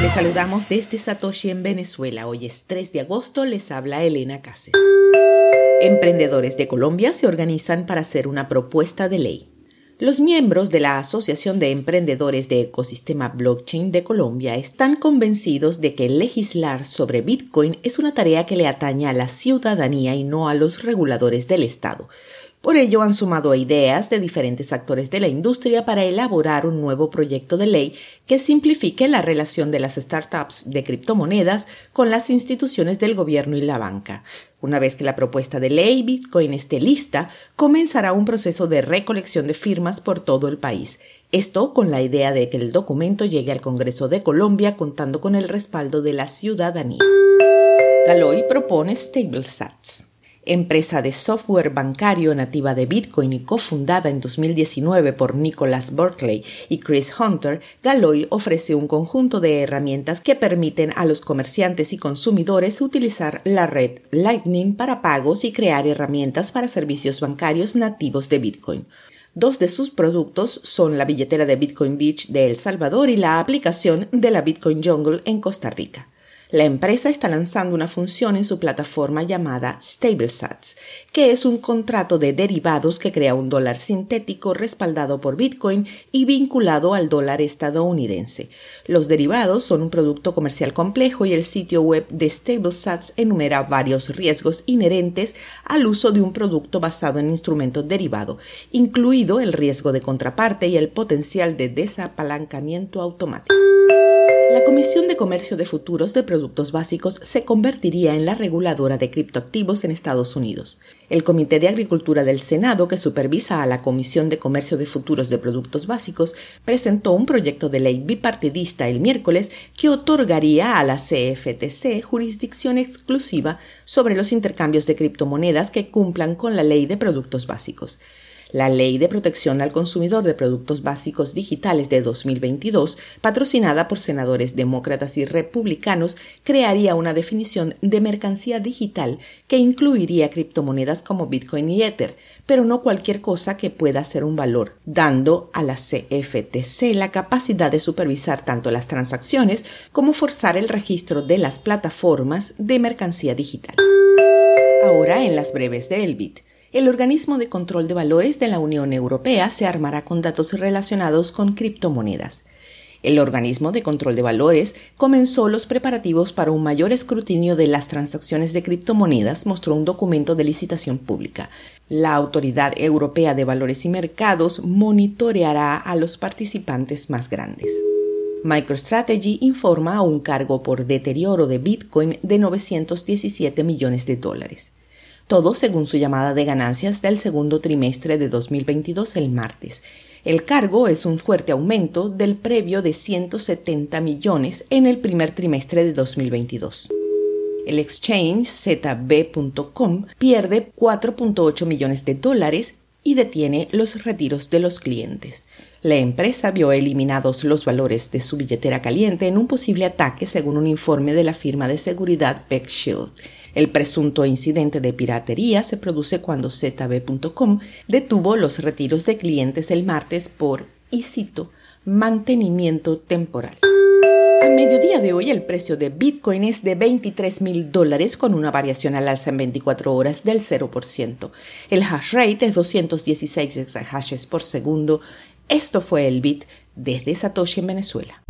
Les saludamos desde Satoshi en Venezuela. Hoy es 3 de agosto, les habla Elena Cáceres. Emprendedores de Colombia se organizan para hacer una propuesta de ley. Los miembros de la Asociación de Emprendedores de Ecosistema Blockchain de Colombia están convencidos de que legislar sobre Bitcoin es una tarea que le atañe a la ciudadanía y no a los reguladores del Estado. Por ello han sumado ideas de diferentes actores de la industria para elaborar un nuevo proyecto de ley que simplifique la relación de las startups de criptomonedas con las instituciones del gobierno y la banca. Una vez que la propuesta de ley Bitcoin esté lista, comenzará un proceso de recolección de firmas por todo el país. Esto con la idea de que el documento llegue al Congreso de Colombia contando con el respaldo de la ciudadanía. Galoy propone StableSats. Empresa de software bancario nativa de Bitcoin y cofundada en 2019 por Nicholas Berkeley y Chris Hunter, Galoy ofrece un conjunto de herramientas que permiten a los comerciantes y consumidores utilizar la red Lightning para pagos y crear herramientas para servicios bancarios nativos de Bitcoin. Dos de sus productos son la billetera de Bitcoin Beach de El Salvador y la aplicación de la Bitcoin Jungle en Costa Rica. La empresa está lanzando una función en su plataforma llamada StableSats, que es un contrato de derivados que crea un dólar sintético respaldado por Bitcoin y vinculado al dólar estadounidense. Los derivados son un producto comercial complejo y el sitio web de StableSats enumera varios riesgos inherentes al uso de un producto basado en instrumentos derivados, incluido el riesgo de contraparte y el potencial de desapalancamiento automático. La Comisión de Comercio de Futuros de Productos Básicos se convertiría en la reguladora de criptoactivos en Estados Unidos. El Comité de Agricultura del Senado, que supervisa a la Comisión de Comercio de Futuros de Productos Básicos, presentó un proyecto de ley bipartidista el miércoles que otorgaría a la CFTC jurisdicción exclusiva sobre los intercambios de criptomonedas que cumplan con la Ley de Productos Básicos. La Ley de Protección al Consumidor de Productos Básicos Digitales de 2022, patrocinada por senadores demócratas y republicanos, crearía una definición de mercancía digital que incluiría criptomonedas como Bitcoin y Ether, pero no cualquier cosa que pueda ser un valor, dando a la CFTC la capacidad de supervisar tanto las transacciones como forzar el registro de las plataformas de mercancía digital. Ahora en las breves de Elbit. El organismo de control de valores de la Unión Europea se armará con datos relacionados con criptomonedas. El organismo de control de valores comenzó los preparativos para un mayor escrutinio de las transacciones de criptomonedas, mostró un documento de licitación pública. La Autoridad Europea de Valores y Mercados monitoreará a los participantes más grandes. MicroStrategy informa a un cargo por deterioro de Bitcoin de $917 millones. Todo según su llamada de ganancias del segundo trimestre de 2022 el martes. El cargo es un fuerte aumento del previo de 170 millones en el primer trimestre de 2022. El exchange ZB.com pierde $4.8 millones y detiene los retiros de los clientes. La empresa vio eliminados los valores de su billetera caliente en un posible ataque según un informe de la firma de seguridad PeckShield. El presunto incidente de piratería se produce cuando ZB.com detuvo los retiros de clientes el martes por, y cito, mantenimiento temporal. A mediodía de hoy el precio de Bitcoin es de $23,000 con una variación al alza en 24 horas del 0%. El hash rate es 216 exahashes por segundo. Esto fue el Bit desde Satoshi en Venezuela.